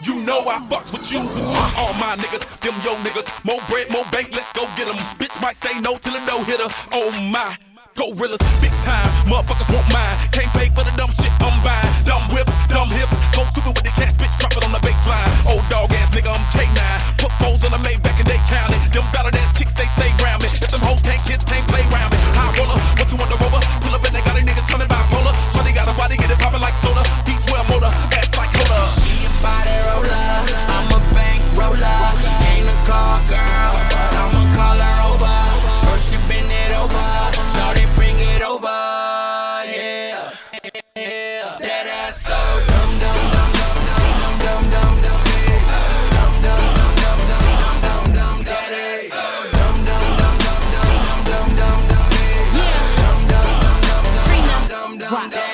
You know I fucks with you. All my niggas, them yo niggas. More bread, more bank, let's go get them. Bitch might say no till the no hitter. Oh my. Gorillas, big time, motherfuckers won't mind. Can't pay for the dumb shit I'm buying. Dumb whips, dumb hips, go stupid with the cash, bitch, drop it on the baseline. Old dog ass nigga, I'm K9. Put foes on the Maybach and they counted. Them ballad ass chicks, they stay round me. If them hoes can't kiss, can't play round me. High roller, what you want the rover? Pull up and they got a niggas coming bipolar. Shorty got a body, get it poppin' like soda. D12 motor, ass like Coda. She a body roller, I'm a bank roller. Ain't a car girl, I'ma call her over. First she bend it over, shorty bring it over, yeah, yeah. That ass so dum dum dum dum dum dum dum dum dum dum dum dum dum. That ass so dum dum dum dum dum dum dum dum. Yeah, dum dum dum dum dum dum dum.